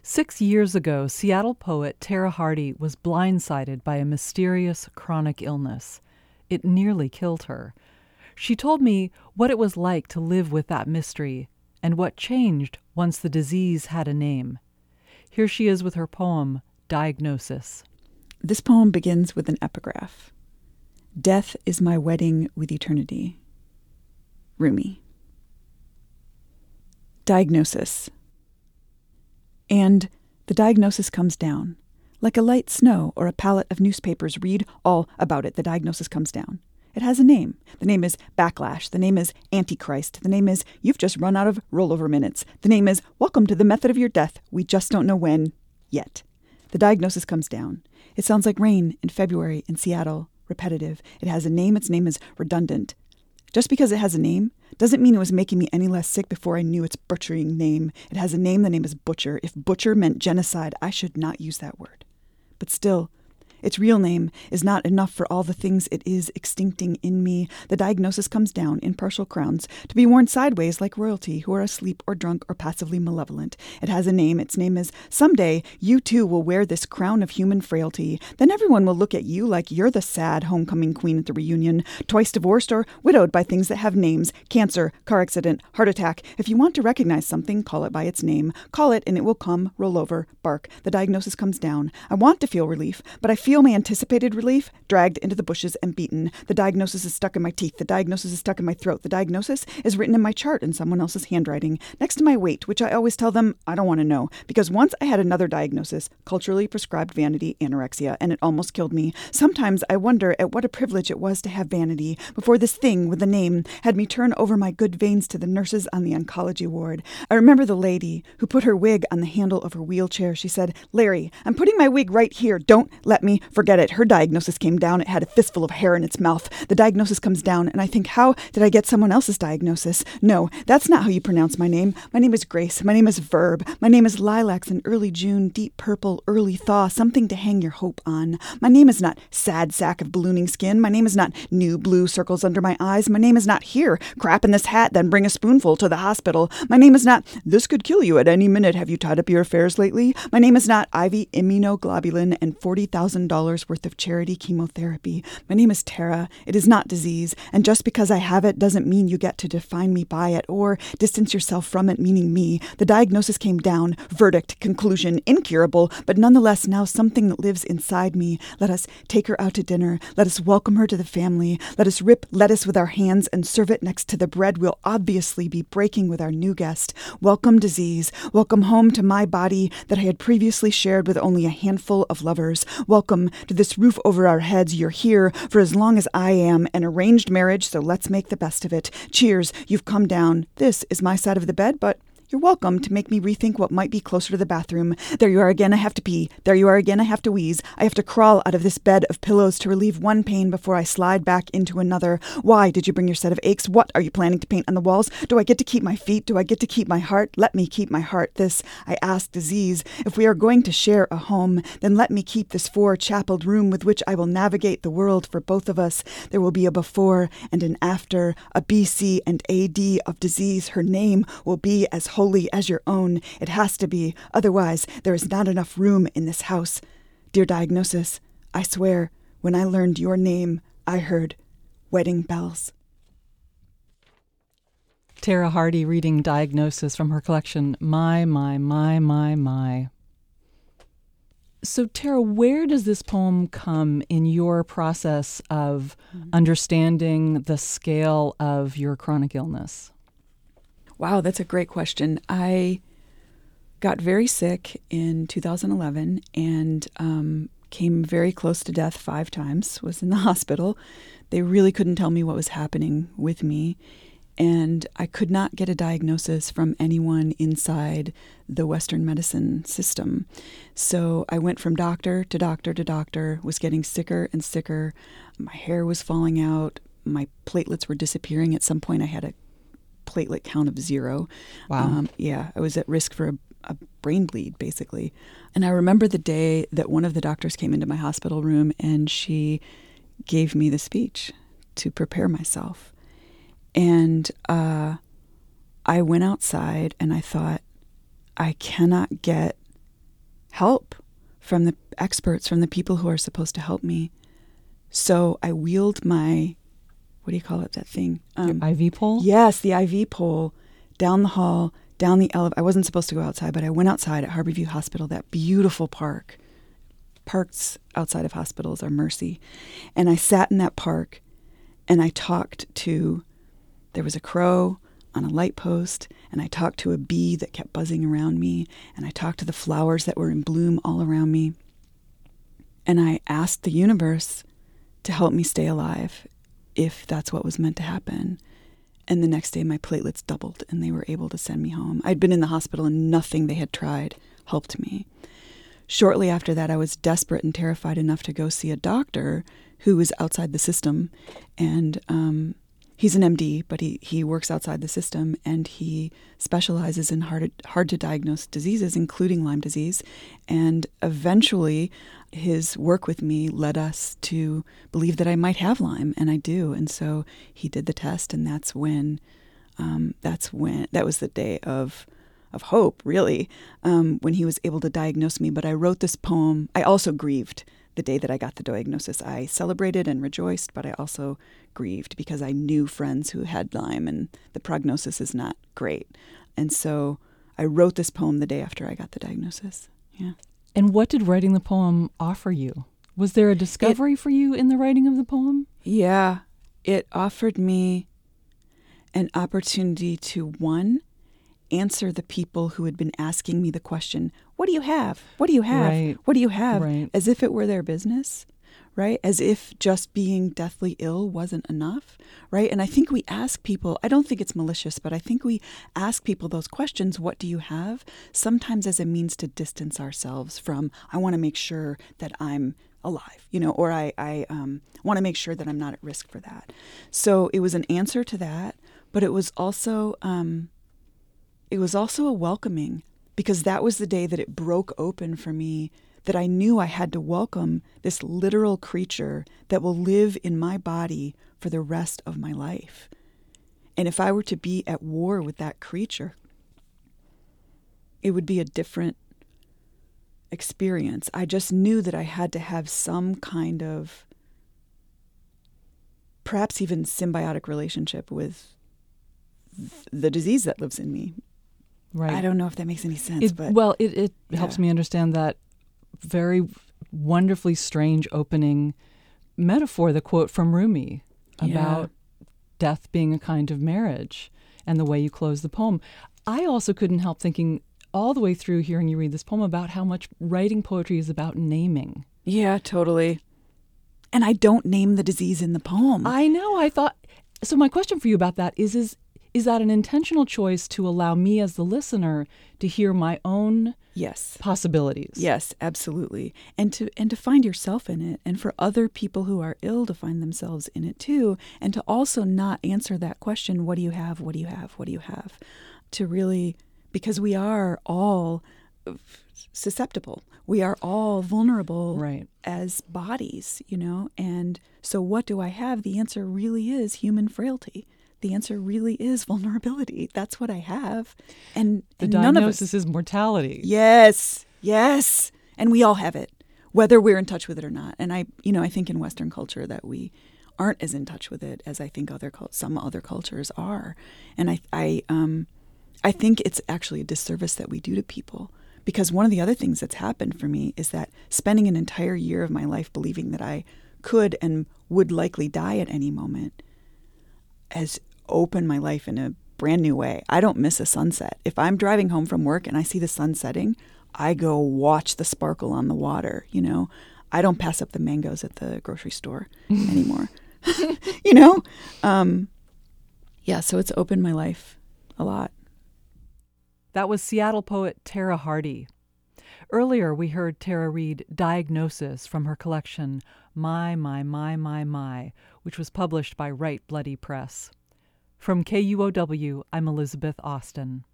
6 years ago, Seattle poet Tara Hardy was blindsided by a mysterious chronic illness. It nearly killed her. She told me what it was like to live with that mystery and what changed once the disease had a name. Here she is with her poem, Diagnosis. This poem begins with an epigraph. Death is my wedding with eternity. Rumi. Diagnosis. And the diagnosis comes down. Like a light snow or a pallet of newspapers, read all about it. The diagnosis comes down. It has a name. The name is Backlash. The name is Antichrist. The name is You've Just Run Out of Rollover Minutes. The name is Welcome to the Method of Your Death. We just don't know when yet. The diagnosis comes down. It sounds like rain in February in Seattle. Repetitive. It has a name. Its name is redundant. Just because it has a name doesn't mean it was making me any less sick before I knew its butchering name. It has a name. The name is Butcher. If butcher meant genocide, I should not use that word. But still, its real name is not enough for all the things it is extincting in me. The diagnosis comes down in partial crowns to be worn sideways like royalty who are asleep or drunk or passively malevolent. It has a name. Its name is Someday You Too Will Wear This Crown of Human Frailty. Then everyone will look at you like you're the sad homecoming queen at the reunion, twice divorced or widowed by things that have names: cancer, car accident, heart attack. If you want to recognize something, call it by its name. Call it and it will come, roll over, bark. The diagnosis comes down. I want to feel relief, but I feel my anticipated relief dragged into the bushes and beaten. The diagnosis is stuck in my teeth. The diagnosis is stuck in my throat. The diagnosis is written in my chart in someone else's handwriting, next to my weight, which I always tell them I don't want to know, because once I had another diagnosis, culturally prescribed vanity, anorexia, and it almost killed me. Sometimes I wonder at what a privilege it was to have vanity before this thing with a name had me turn over my good veins to the nurses on the oncology ward. I remember the lady who put her wig on the handle of her wheelchair. She said, "Larry, I'm putting my wig right here. Don't let me forget it." Her diagnosis came down. It had a fistful of hair in its mouth. The diagnosis comes down, and I think, how did I get someone else's diagnosis? No, that's not how you pronounce my name. My name is Grace. My name is Verb. My name is Lilacs in early June, deep purple, early thaw, something to hang your hope on. My name is not Sad Sack of Ballooning Skin. My name is not New Blue Circles Under My Eyes. My name is not Here, crap in this hat, then bring a spoonful to the hospital. My name is not This could kill you at any minute. Have you tied up your affairs lately? My name is not IV immunoglobulin and $40,000 worth of charity chemotherapy. My name is Tara. It is not disease, and just because I have it doesn't mean you get to define me by it or distance yourself from it, meaning me. The diagnosis came down, verdict, conclusion, incurable, but nonetheless now something that lives inside me. Let us take her out to dinner. Let us welcome her to the family. Let us rip lettuce with our hands and serve it next to the bread we'll obviously be breaking with our new guest. Welcome, disease. Welcome home to my body that I had previously shared with only a handful of lovers. Welcome to this roof over our heads. You're here for as long as I am. An arranged marriage, so let's make the best of it. Cheers, you've come down. This is my side of the bed, but you're welcome to make me rethink what might be closer to the bathroom. There you are again, I have to pee. There you are again, I have to wheeze. I have to crawl out of this bed of pillows to relieve one pain before I slide back into another. Why did you bring your set of aches? What are you planning to paint on the walls? Do I get to keep my feet? Do I get to keep my heart? Let me keep my heart. This, I ask disease. If we are going to share a home, then let me keep this four-chapeled room with which I will navigate the world for both of us. There will be a before and an after, a BC and AD of disease. Her name will be as holy as your own. It has to be. Otherwise, there is not enough room in this house. Dear diagnosis, I swear, when I learned your name, I heard wedding bells. Tara Hardy reading Diagnosis from her collection, My. So, Tara, where does this poem come in your process of understanding the scale of your chronic illness? Wow, that's a great question. I got very sick in 2011 and came very close to death 5 times, was in the hospital. They really couldn't tell me what was happening with me. And I could not get a diagnosis from anyone inside the Western medicine system. So I went from doctor to doctor to doctor, was getting sicker and sicker. My hair was falling out. My platelets were disappearing. At some point, I had a platelet count of 0. Wow. I was at risk for a brain bleed, basically. And I remember the day that one of the doctors came into my hospital room and she gave me the speech to prepare myself. And I went outside and I thought, I cannot get help from the experts, from the people who are supposed to help me. So I wheeled my, what do you call it, that thing? Your IV pole? Yes, the IV pole down the hall, down the elevator. I wasn't supposed to go outside, but I went outside at Harborview Hospital, that beautiful park. Parks outside of hospitals are mercy. And I sat in that park and I talked to, there was a crow on a light post, and I talked to a bee that kept buzzing around me, and I talked to the flowers that were in bloom all around me. And I asked the universe to help me stay alive if that's what was meant to happen. And the next day my platelets doubled and they were able to send me home. I'd been in the hospital and nothing they had tried helped me. Shortly after that, I was desperate and terrified enough to go see a doctor who was outside the system. And he's an MD, but he works outside the system, and he specializes in hard to diagnose diseases, including Lyme disease. And eventually, his work with me led us to believe that I might have Lyme, and I do. And so he did the test, and that was the day of hope, really, when he was able to diagnose me. But I wrote this poem. I also grieved the day that I got the diagnosis. I celebrated and rejoiced, but I also grieved because I knew friends who had Lyme, and the prognosis is not great. And so I wrote this poem the day after I got the diagnosis. Yeah. And what did writing the poem offer you? Was there a discovery for you in the writing of the poem? Yeah. It offered me an opportunity to, one, answer the people who had been asking me the question, what do you have? What do you have? Right. What do you have? Right. As if it were their business, right? As if just being deathly ill wasn't enough, right? And I think we ask people, I don't think it's malicious, but I think we ask people those questions, what do you have? Sometimes as a means to distance ourselves from, I want to make sure that I'm alive, or I want to make sure that I'm not at risk for that. So it was an answer to that, but it was also a welcoming, because that was the day that it broke open for me, that I knew I had to welcome this literal creature that will live in my body for the rest of my life. And if I were to be at war with that creature, it would be a different experience. I just knew that I had to have some kind of, perhaps even symbiotic relationship with the disease that lives in me. Right. I don't know if that makes any sense. It helps me understand that very wonderfully strange opening metaphor, the quote from Rumi about death being a kind of marriage, and the way you close the poem. I also couldn't help thinking all the way through hearing you read this poem about how much writing poetry is about naming. Yeah, totally. And I don't name the disease in the poem. I know. I thought, so my question for you about that is that an intentional choice to allow me as the listener to hear my own possibilities? Yes, absolutely. And to find yourself in it, and for other people who are ill to find themselves in it too, and to also not answer that question, what do you have, what do you have, what do you have? To really, because we are all susceptible. We are all vulnerable as bodies, and so what do I have? The answer really is human frailty. The answer really is vulnerability. That's what I have. And the none of us, diagnosis is mortality. Yes. And we all have it, whether we're in touch with it or not. And I think in Western culture that we aren't as in touch with it as I think some other cultures are. And I think it's actually a disservice that we do to people. Because one of the other things that's happened for me is that spending an entire year of my life believing that I could and would likely die at any moment has opened my life in a brand new way. I don't miss a sunset. If I'm driving home from work and I see the sun setting, I go watch the sparkle on the water, I don't pass up the mangoes at the grocery store anymore. So it's opened my life a lot. That was Seattle poet Tara Hardy. Earlier, we heard Tara read Diagnosis from her collection, My, which was published by Right Bloody Press. From KUOW, I'm Elizabeth Austin.